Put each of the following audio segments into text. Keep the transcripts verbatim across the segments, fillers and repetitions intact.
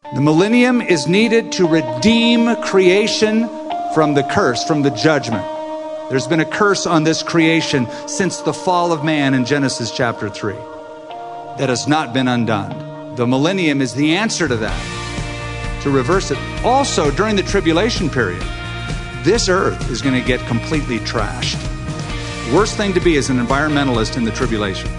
The millennium is needed to redeem creation from the curse, from the judgment. There's been a curse on this creation since the fall of man in Genesis chapter three that has not been undone. The millennium is the answer to that, to reverse it. Also, during the tribulation period, this earth is going to get completely trashed. Worst thing to be is an environmentalist in the tribulation,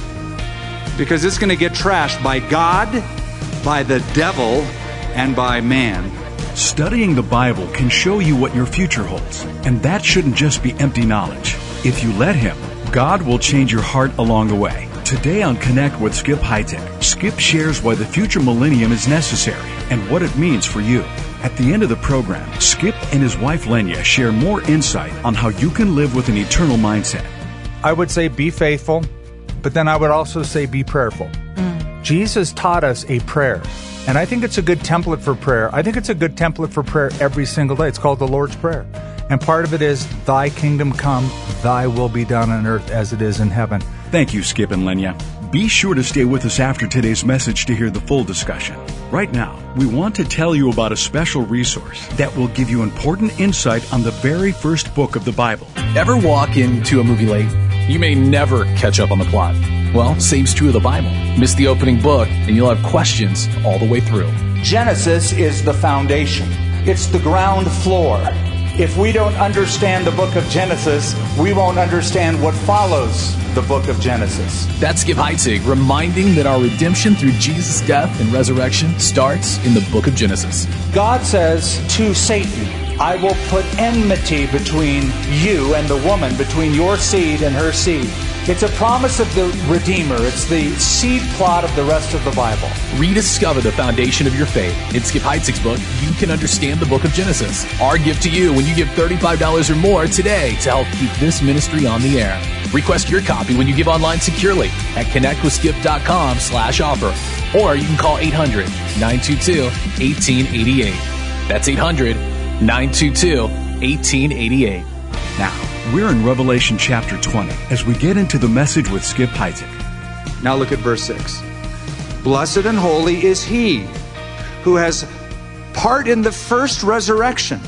because it's going to get trashed by God, by the devil, and by man. Studying the Bible can show you what your future holds, and that shouldn't just be empty knowledge. If you let Him, God will change your heart along the way. Today on Connect with Skip Heitzig, Skip shares why the future millennium is necessary and what it means for you. At the end of the program, Skip and his wife Lenya share more insight on how you can live with an eternal mindset. I would say be faithful, but then I would also say be prayerful. Mm. Jesus taught us a prayer, and I think it's a good template for prayer. I think it's a good template for prayer every single day. It's called the Lord's Prayer. And part of it is, thy kingdom come, thy will be done on earth as it is in heaven. Thank you, Skip and Lenya. Be sure to stay with us after today's message to hear the full discussion. Right now, we want to tell you about a special resource that will give you important insight on the very first book of the Bible. Ever walk into a movie late? You may never catch up on the plot. Well, same's true of the Bible. Miss the opening book, and you'll have questions all the way through. Genesis is the foundation. It's the ground floor. If we don't understand the book of Genesis, we won't understand what follows the book of Genesis. That's Skip Heitzig reminding that our redemption through Jesus' death and resurrection starts in the book of Genesis. God says to Satan, I will put enmity between you and the woman, between your seed and her seed. It's a promise of the Redeemer. It's the seed plot of the rest of the Bible. Rediscover the foundation of your faith. In Skip Heitzig's book, You Can Understand the Book of Genesis. Our gift to you when you give thirty-five dollars or more today to help keep this ministry on the air. Request your copy when you give online securely at connectwithskip.com slash offer. Or you can call eight hundred, nine two two, one eight eight eight. That's eight hundred, nine two two, one eight eight eight. Now, we're in Revelation chapter twenty as we get into the message with Skip Heitzig. Now look at verse six. Blessed and holy is he who has part in the first resurrection.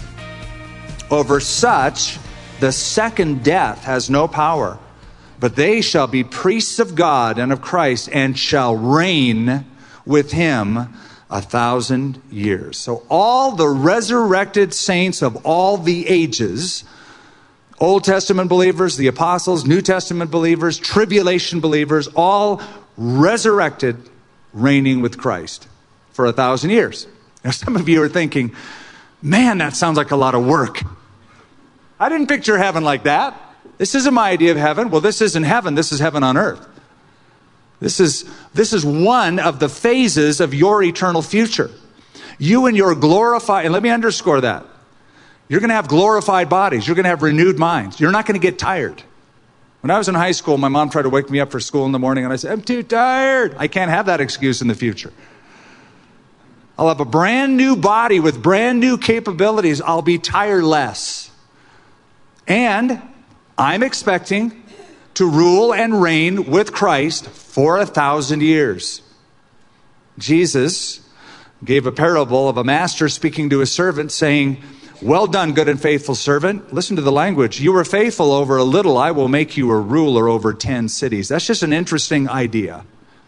Over such, the second death has no power, but they shall be priests of God and of Christ and shall reign with him a thousand years. So all the resurrected saints of all the ages, Old Testament believers, the apostles, New Testament believers, tribulation believers, all resurrected, reigning with Christ for a thousand years. Now, some of you are thinking, man, that sounds like a lot of work. I didn't picture heaven like that. This isn't my idea of heaven. Well, this isn't heaven. This is heaven on earth. This is, this is one of the phases of your eternal future. You and your glorified, and let me underscore that. You're going to have glorified bodies. You're going to have renewed minds. You're not going to get tired. When I was in high school, my mom tried to wake me up for school in the morning, and I said, I'm too tired. I can't have that excuse in the future. I'll have a brand new body with brand new capabilities. I'll be tireless. And I'm expecting to rule and reign with Christ for a thousand years. Jesus gave a parable of a master speaking to a servant saying, well done, good and faithful servant. Listen to the language. You were faithful over a little. I will make you a ruler over ten cities. That's just an interesting idea.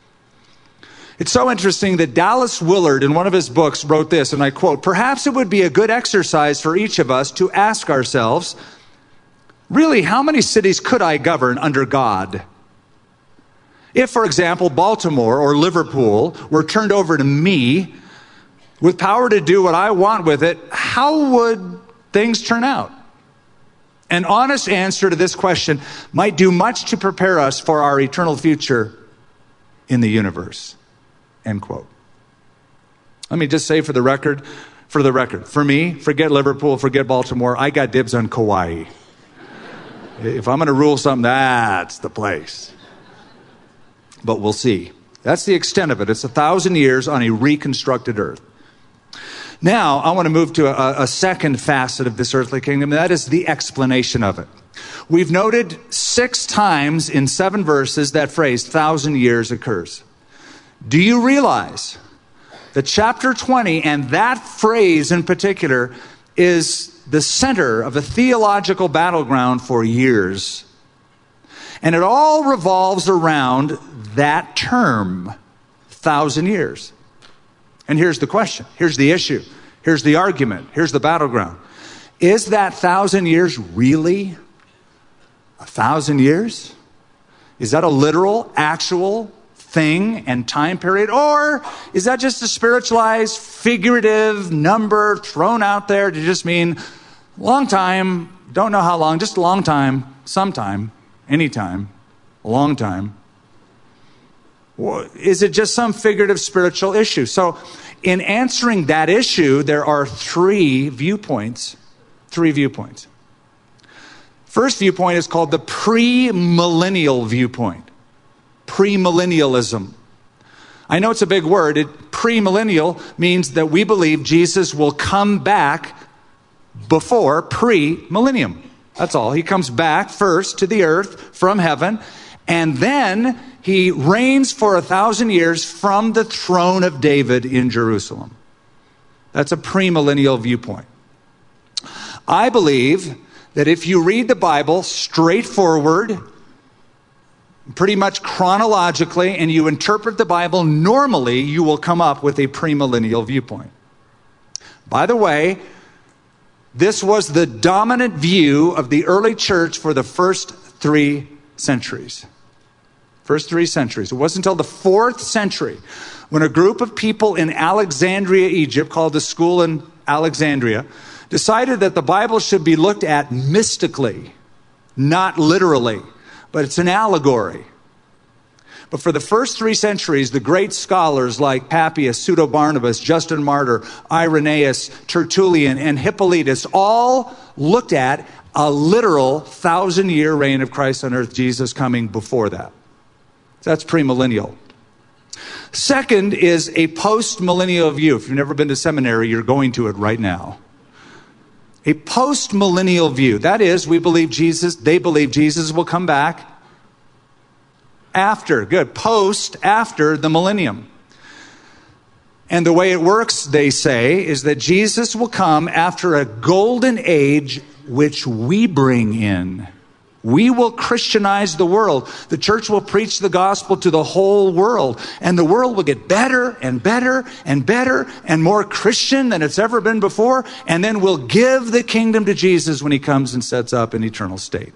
It's so interesting that Dallas Willard, in one of his books, wrote this, and I quote, perhaps it would be a good exercise for each of us to ask ourselves, really, how many cities could I govern under God? If, for example, Baltimore or Liverpool were turned over to me, with power to do what I want with it, how would things turn out? An honest answer to this question might do much to prepare us for our eternal future in the universe. End quote. Let me just say for the record, for the record, for me, forget Liverpool, forget Baltimore, I got dibs on Kauai. If I'm going to rule something, that's the place. But we'll see. That's the extent of it. It's a thousand years on a reconstructed earth. Now, I want to move to a, a second facet of this earthly kingdom, and that is the explanation of it. We've noted six times in seven verses that phrase, thousand years occurs. Do you realize that chapter twenty and that phrase in particular is the center of a theological battleground for years. And it all revolves around that term, thousand years. And here's the question. Here's the issue. Here's the argument. Here's the battleground. Is that thousand years really a thousand years? Is that a literal, actual thing and time period? Or is that just a spiritualized, figurative number thrown out there to just mean long time, don't know how long, just a long time, sometime, anytime, a long time? Is it just some figurative spiritual issue? So in answering that issue, there are three viewpoints. Three viewpoints. First viewpoint is called the premillennial viewpoint. Premillennialism. I know it's a big word. It, premillennial means that we believe Jesus will come back before pre-millennium. That's all. He comes back first to the earth from heaven, and then he reigns for a thousand years from the throne of David in Jerusalem. That's a premillennial viewpoint. I believe that if you read the Bible straightforward, pretty much chronologically, and you interpret the Bible normally, you will come up with a premillennial viewpoint. By the way, this was the dominant view of the early church for the first three centuries. First three centuries. It wasn't until the fourth century when a group of people in Alexandria, Egypt, called the School in Alexandria, decided that the Bible should be looked at mystically, not literally, but it's an allegory. But for the first three centuries, the great scholars like Papias, Pseudo-Barnabas, Justin Martyr, Irenaeus, Tertullian, and Hippolytus all looked at a literal thousand-year reign of Christ on earth, Jesus coming before that. That's premillennial. Second is a post-millennial view. If you've never been to seminary, you're going to it right now. A post-millennial view. That is, we believe Jesus, they believe Jesus will come back after, good, post, after the millennium. And the way it works, they say, is that Jesus will come after a golden age which we bring in. We will Christianize the world. The church will preach the gospel to the whole world. And the world will get better and better and better and more Christian than it's ever been before. And then we'll give the kingdom to Jesus when he comes and sets up an eternal state.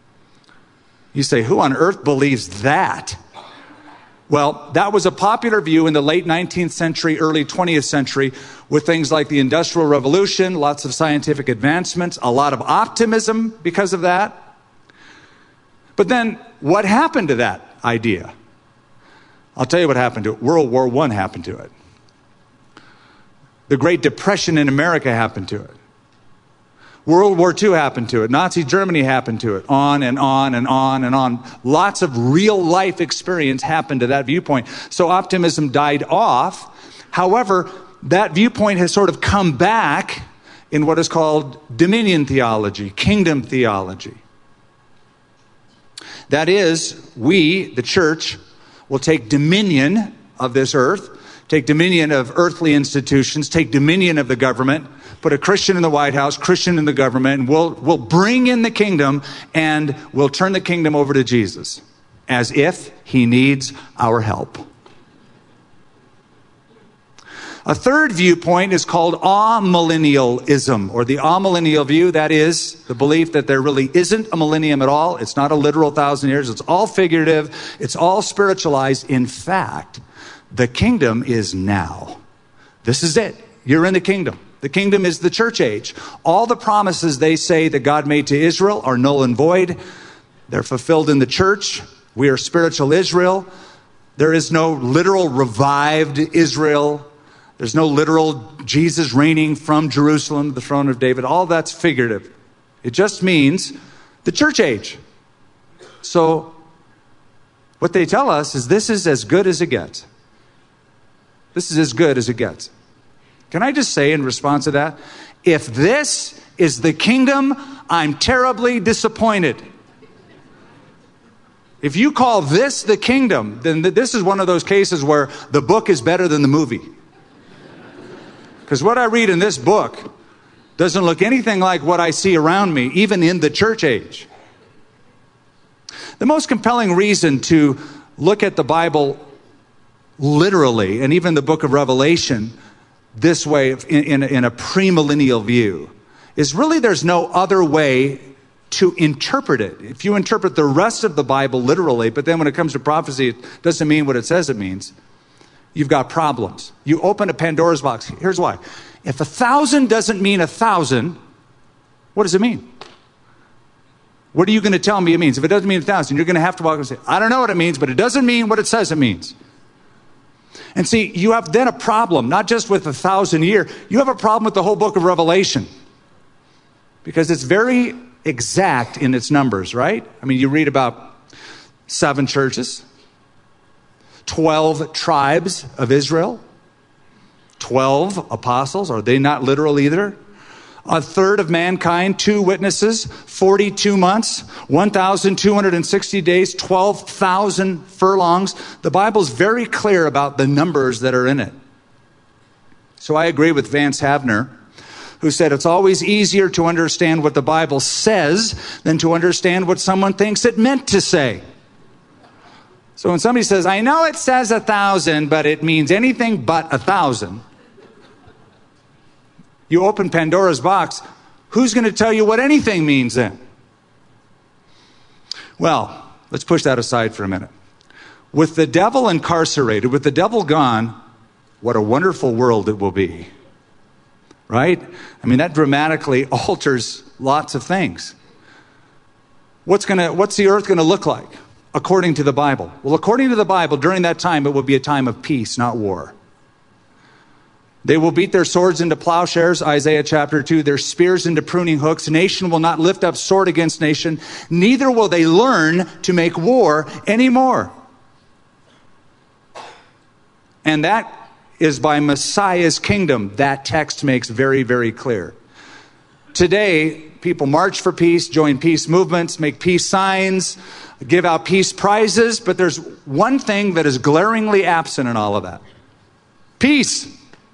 You say, who on earth believes that? Well, that was a popular view in the late nineteenth century, early twentieth century, with things like the Industrial Revolution, lots of scientific advancements, a lot of optimism because of that. But then, what happened to that idea? I'll tell you what happened to it. World War One happened to it. The Great Depression in America happened to it. World War Two happened to it. Nazi Germany happened to it. On and on and on and on. Lots of real life experience happened to that viewpoint. So optimism died off. However, that viewpoint has sort of come back in what is called dominion theology, kingdom theology. That is, we, the church, will take dominion of this earth, take dominion of earthly institutions, take dominion of the government, put a Christian in the White House, Christian in the government, and we'll, we'll bring in the kingdom and we'll turn the kingdom over to Jesus as if he needs our help. A third viewpoint is called amillennialism, or the amillennial view. That is the belief that there really isn't a millennium at all. It's not a literal thousand years. It's all figurative. It's all spiritualized. In fact, the kingdom is now. This is it. You're in the kingdom. The kingdom is the church age. All the promises they say that God made to Israel are null and void. They're fulfilled in the church. We are spiritual Israel. There is no literal revived Israel. There's no literal Jesus reigning from Jerusalem, the throne of David. All that's figurative. It just means the church age. So what they tell us is this is as good as it gets. This is as good as it gets. Can I just say in response to that, if this is the kingdom, I'm terribly disappointed. If you call this the kingdom, then this is one of those cases where the book is better than the movie. Because what I read in this book doesn't look anything like what I see around me, even in the church age. The most compelling reason to look at the Bible literally, and even the book of Revelation, this way, in, in, in a premillennial view, is really there's no other way to interpret it. If you interpret the rest of the Bible literally, but then when it comes to prophecy, it doesn't mean what it says it means, you've got problems. You open a Pandora's box. Here's why. If a thousand doesn't mean a thousand, what does it mean? What are you going to tell me it means? If it doesn't mean a thousand, you're going to have to walk and say, I don't know what it means, but it doesn't mean what it says it means. And see, you have then a problem, not just with a thousand year, you have a problem with the whole book of Revelation. Because it's very exact in its numbers, right? I mean, you read about seven churches, twelve tribes of Israel, twelve apostles. Are they not literal either? A third of mankind, two witnesses, forty-two months, one thousand two hundred sixty days, twelve thousand furlongs. The Bible's very clear about the numbers that are in it. So I agree with Vance Havner, who said it's always easier to understand what the Bible says than to understand what someone thinks it meant to say. So when somebody says, I know it says a thousand, but it means anything but a thousand, you open Pandora's box, who's going to tell you what anything means then? Well, let's push that aside for a minute. With the devil incarcerated, with the devil gone, what a wonderful world it will be. Right? I mean, that dramatically alters lots of things. What's gonna, what's the earth going to look like according to the Bible? Well, according to the Bible, during that time, it will be a time of peace, not war. They will beat their swords into plowshares, Isaiah chapter two, their spears into pruning hooks. Nation will not lift up sword against nation, neither will they learn to make war anymore. And that is by Messiah's kingdom. That text makes very, very clear. Today, people march for peace, join peace movements, make peace signs, give out peace prizes, but there's one thing that is glaringly absent in all of that. Peace.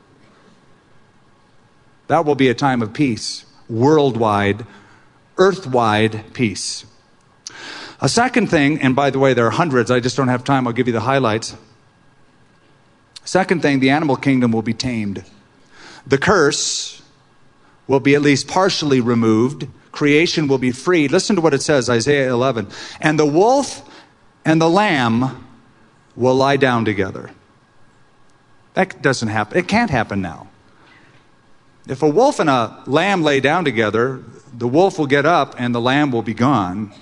That will be a time of peace, worldwide, earth-wide peace. A second thing, and by the way, there are hundreds, I just don't have time, I'll give you the highlights. Second thing, the animal kingdom will be tamed. The curse will be at least partially removed. Creation will be freed. Listen to what it says, Isaiah eleven. And the wolf and the lamb will lie down together. That doesn't happen. It can't happen now. If a wolf and a lamb lay down together, the wolf will get up and the lamb will be gone.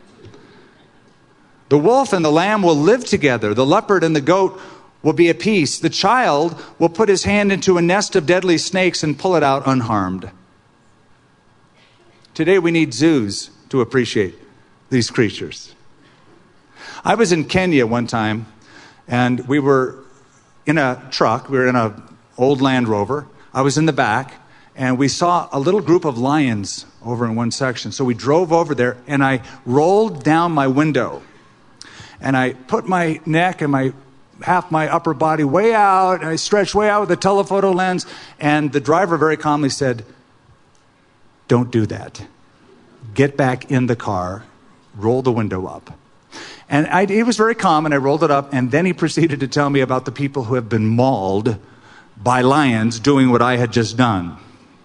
The wolf and the lamb will live together. The leopard and the goat will be at peace. The child will put his hand into a nest of deadly snakes and pull it out unharmed. Today we need zoos to appreciate these creatures. I was in Kenya one time, and we were in a truck. We were in an old Land Rover. I was in the back, and we saw a little group of lions over in one section. So we drove over there, and I rolled down my window, and I put my neck and my half my upper body way out, and I stretched way out with the telephoto lens, and the driver very calmly said, don't do that. Get back in the car, roll the window up. And I, he was very calm, and I rolled it up, and then he proceeded to tell me about the people who have been mauled by lions doing what I had just done.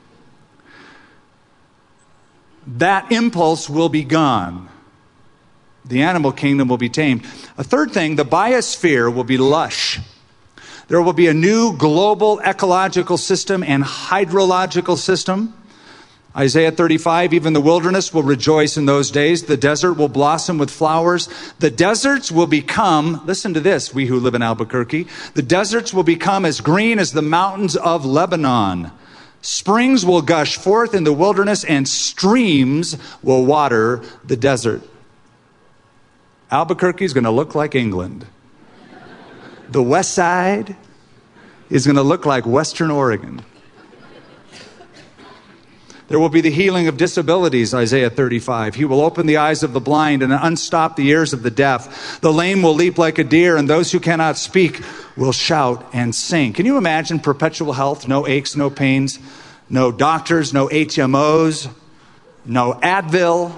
That impulse will be gone. The animal kingdom will be tamed. A third thing, the biosphere will be lush. There will be a new global ecological system and hydrological system. Isaiah thirty-five, even the wilderness will rejoice in those days. The desert will blossom with flowers. The deserts will become, listen to this, we who live in Albuquerque, the deserts will become as green as the mountains of Lebanon. Springs will gush forth in the wilderness, and streams will water the desert. Albuquerque is going to look like England. The west side is going to look like Western Oregon. There will be the healing of disabilities, Isaiah thirty-five. He will open the eyes of the blind and unstop the ears of the deaf. The lame will leap like a deer, and those who cannot speak will shout and sing. Can you imagine perpetual health? No aches, no pains, no doctors, no H M Os, no Advil.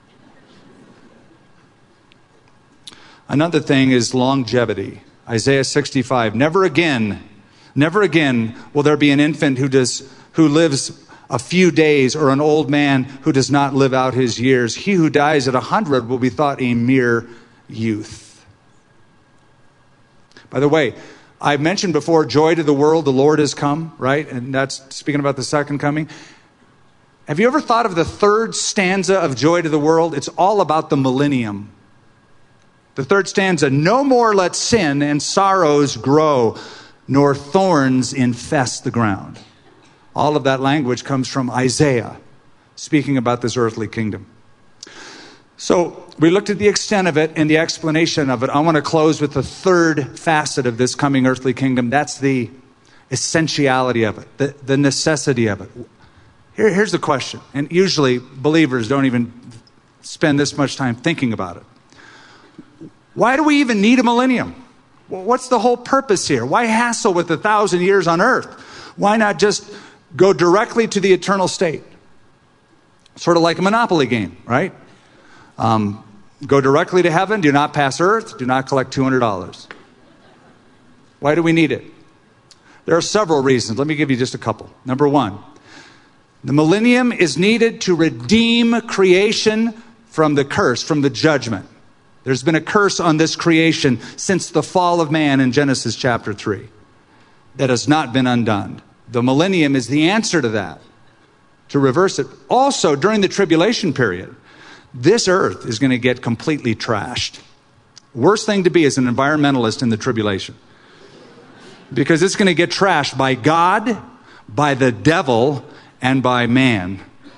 Another thing is longevity. Isaiah sixty-five, never again, never again will there be an infant who does, who lives a few days, or an old man who does not live out his years. He who dies at a hundred will be thought a mere youth. By the way, I've mentioned before, joy to the world, the Lord has come, right? And that's speaking about the second coming. Have you ever thought of the third stanza of Joy to the World? It's all about the millennium. The third stanza, no more let sin and sorrows grow, nor thorns infest the ground. All of that language comes from Isaiah, speaking about this earthly kingdom. So we looked at the extent of it and the explanation of it. I want to close with the third facet of this coming earthly kingdom. That's the essentiality of it, the, the necessity of it. Here, here's the question, and usually believers don't even spend this much time thinking about it. Why do we even need a millennium? What's the whole purpose here? Why hassle with a thousand years on earth? Why not just go directly to the eternal state? Sort of like a Monopoly game, right? Um, go directly to heaven, do not pass earth, do not collect two hundred dollars. Why do we need it? There are several reasons. Let me give you just a couple. Number one, the millennium is needed to redeem creation from the curse, from the judgment. There's been a curse on this creation since the fall of man in Genesis chapter three that has not been undone. The millennium is the answer to that, to reverse it. Also, during the tribulation period, this earth is going to get completely trashed. Worst thing to be is an environmentalist in the tribulation, because it's going to get trashed by God, by the devil, and by man.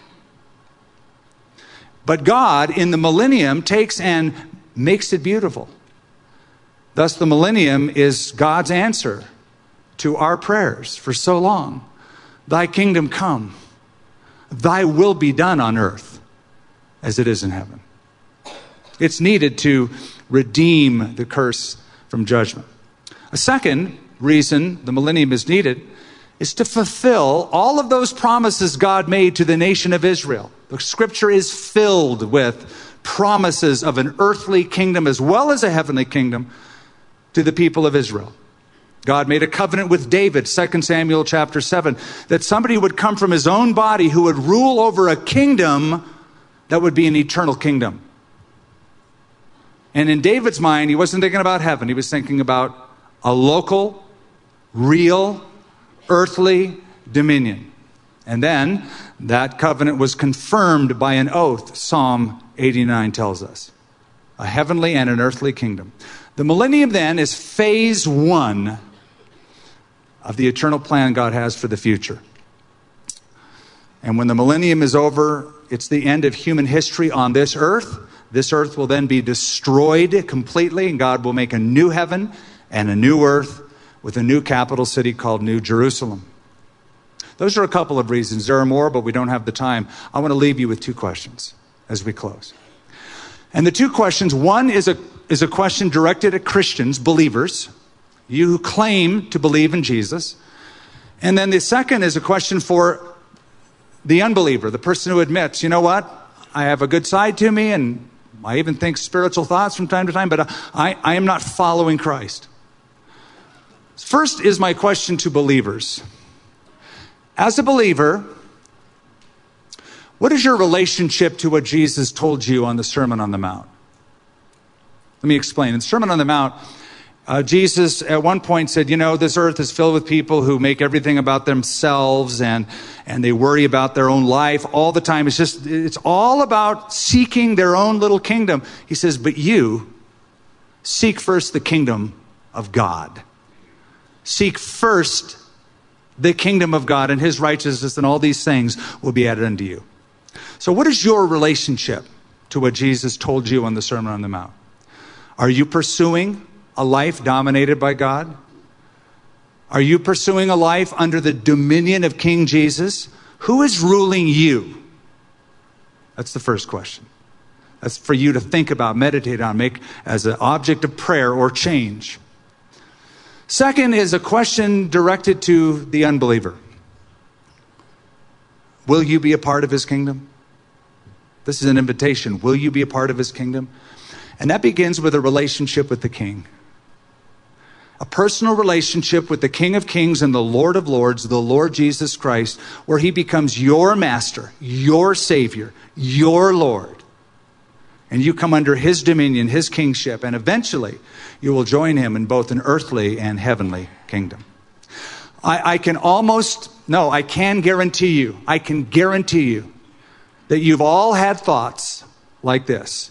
But God, in the millennium, takes and makes it beautiful. Thus, the millennium is God's answer to our prayers for so long. Thy kingdom come, thy will be done on earth as it is in heaven. It's needed to redeem the curse from judgment. A second reason the millennium is needed is to fulfill all of those promises God made to the nation of Israel. The scripture is filled with promises of an earthly kingdom as well as a heavenly kingdom to the people of Israel. God made a covenant with David, Second Samuel chapter seven, that somebody would come from his own body who would rule over a kingdom that would be an eternal kingdom. And in David's mind, he wasn't thinking about heaven. He was thinking about a local, real, earthly dominion. And then that covenant was confirmed by an oath, Psalm eighty-nine tells us. A heavenly and an earthly kingdom. The millennium then is phase one of the eternal plan God has for the future. And when the millennium is over, it's the end of human history on this earth. This earth will then be destroyed completely, and God will make a new heaven and a new earth with a new capital city called New Jerusalem. Those are a couple of reasons. There are more, but we don't have the time. I want to leave you with two questions as we close. And the two questions, one is a, is a question directed at Christians, believers, you who claim to believe in Jesus. And then the second is a question for the unbeliever, the person who admits, you know what, I have a good side to me, and I even think spiritual thoughts from time to time, but I, I am not following Christ. First is my question to believers. As a believer, what is your relationship to what Jesus told you on the Sermon on the Mount? Let me explain. In the Sermon on the Mount, uh, Jesus at one point said, you know, this earth is filled with people who make everything about themselves, and, and they worry about their own life all the time. It's just, it's all about seeking their own little kingdom. He says, but you seek first the kingdom of God. Seek first the kingdom of God and his righteousness, and all these things will be added unto you. So what is your relationship to what Jesus told you on the Sermon on the Mount? Are you pursuing a life dominated by God? Are you pursuing a life under the dominion of King Jesus? Who is ruling you? That's the first question. That's for you to think about, meditate on, make as an object of prayer or change. Second is a question directed to the unbeliever. Will you be a part of his kingdom? This is an invitation. Will you be a part of his kingdom? And that begins with a relationship with the King. A personal relationship with the King of Kings and the Lord of Lords, the Lord Jesus Christ, where he becomes your master, your Savior, your Lord. And you come under his dominion, his kingship, and eventually you will join him in both an earthly and heavenly kingdom. I, I can almost, no, I can guarantee you, I can guarantee you that you've all had thoughts like this.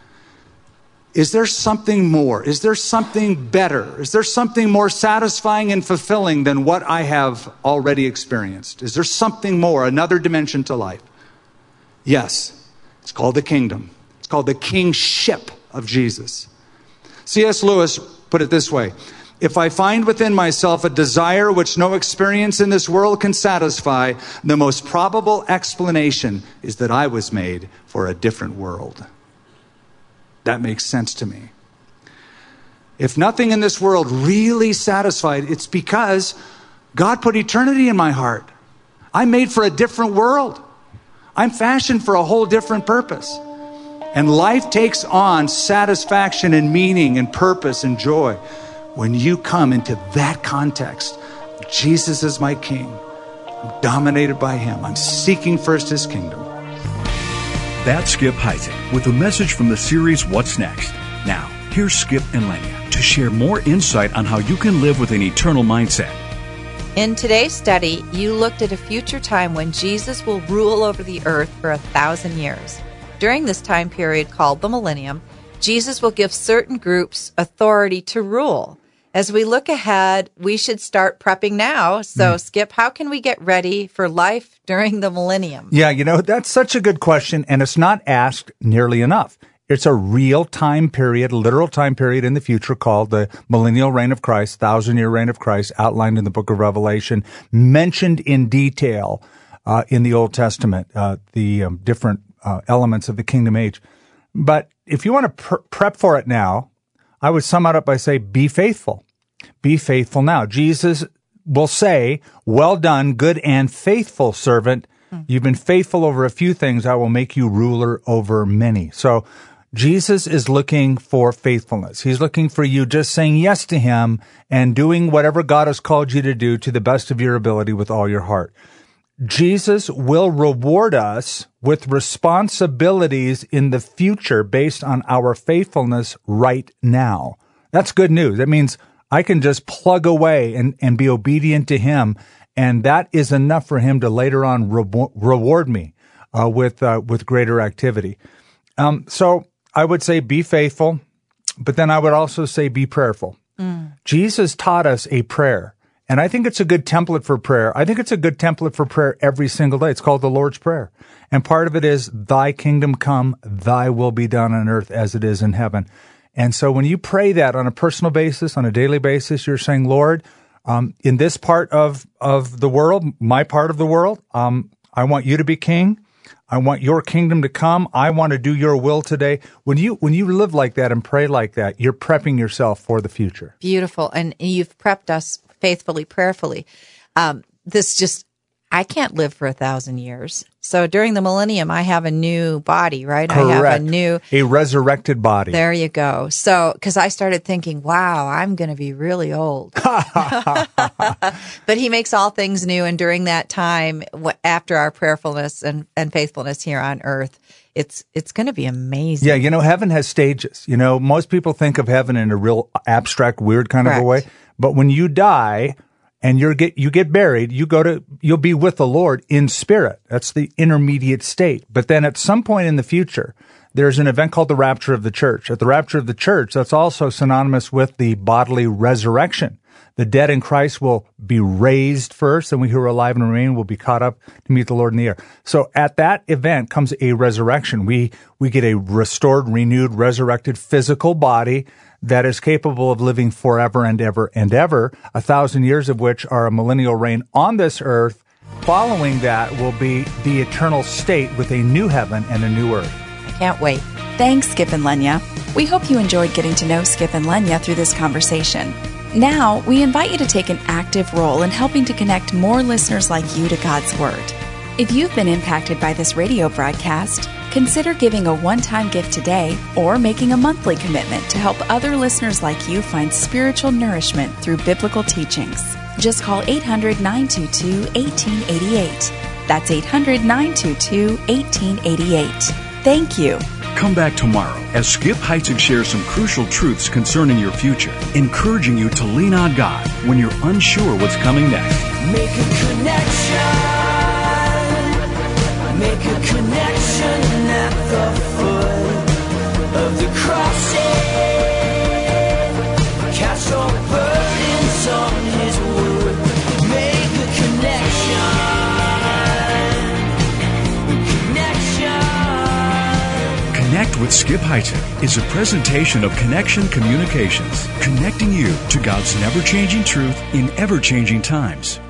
Is there something more? Is there something better? Is there something more satisfying and fulfilling than what I have already experienced? Is there something more, another dimension to life? Yes, it's called the kingdom. It's called the kingship of Jesus. C S Lewis put it this way: if I find within myself a desire which no experience in this world can satisfy, the most probable explanation is that I was made for a different world. That makes sense to me. If nothing in this world really satisfied, it's because God put eternity in my heart. I'm made for a different world. I'm fashioned for a whole different purpose. And life takes on satisfaction and meaning and purpose and joy when you come into that context. Jesus is my King. I'm dominated by him. I'm seeking first his kingdom. That's Skip Heitzig with a message from the series What's Next? Now, here's Skip and Lenya to share more insight on how you can live with an eternal mindset. In today's study, you looked at a future time when Jesus will rule over the earth for a thousand years. During this time period called the millennium, Jesus will give certain groups authority to rule. As we look ahead, we should start prepping now. So, mm. Skip, how can we get ready for life during the millennium? Yeah, you know, that's such a good question, and it's not asked nearly enough. It's a real time period, literal time period in the future called the millennial reign of Christ, thousand-year reign of Christ, outlined in the book of Revelation, mentioned in detail uh, in the Old Testament, uh, the um, different uh, elements of the kingdom age. But if you want to pr- prep for it now, I would sum it up by saying, be faithful. Be faithful now. Jesus will say, well done, good and faithful servant. Mm. You've been faithful over a few things. I will make you ruler over many. So Jesus is looking for faithfulness. He's looking for you just saying yes to him and doing whatever God has called you to do to the best of your ability with all your heart. Jesus will reward us with responsibilities in the future based on our faithfulness right now. That's good news. That means I can just plug away and, and be obedient to him, and that is enough for him to later on re- reward me uh, with uh, with greater activity. Um, so I would say be faithful, but then I would also say be prayerful. Mm. Jesus taught us a prayer. And I think it's a good template for prayer. I think it's a good template for prayer every single day. It's called the Lord's Prayer. And part of it is, thy kingdom come, thy will be done on earth as it is in heaven. And so when you pray that on a personal basis, on a daily basis, you're saying, Lord, um, in this part of, of the world, my part of the world, um, I want you to be king. I want your kingdom to come. I want to do your will today. When you when you live like that and pray like that, you're prepping yourself for the future. Beautiful. And you've prepped us faithfully, prayerfully. Um, this just, I can't live for a thousand years. So during the millennium, I have a new body, right? Correct. I have a new... A resurrected body. There you go. So, because I started thinking, wow, I'm going to be really old. But he makes all things new. And during that time, after our prayerfulness and, and faithfulness here on earth, it's it's going to be amazing. Yeah, you know, heaven has stages. You know, most people think of heaven in a real abstract, weird kind Correct. of a way. But when you die and you get you get buried, you go to you'll be with the Lord in spirit. That's the intermediate state. But then at some point in the future, there's an event called the rapture of the church. At the rapture of the church, that's also synonymous with the bodily resurrection. The dead in Christ will be raised first, and we who are alive and remain will be caught up to meet the Lord in the air. So at that event comes a resurrection. We we get a restored, renewed, resurrected physical body that is capable of living forever and ever and ever, a thousand years of which are a millennial reign on this earth. Following that will be the eternal state with a new heaven and a new earth. I can't wait. Thanks, Skip and Lenya. We hope you enjoyed getting to know Skip and Lenya through this conversation. Now, we invite you to take an active role in helping to connect more listeners like you to God's Word. If you've been impacted by this radio broadcast, consider giving a one-time gift today or making a monthly commitment to help other listeners like you find spiritual nourishment through biblical teachings. Just call eight hundred, nine two two, one eight eight eight. That's eight hundred, nine two two, one eight eight eight. Thank you. Come back tomorrow as Skip Heitzig shares some crucial truths concerning your future, encouraging you to lean on God when you're unsure what's coming next. Make a connection. Make a connection at the foot of the cross. Cast all burdens on His wood. Make a connection. Connect with Skip Heitzig is a presentation of Connection Communications, connecting you to God's never-changing truth in ever-changing times.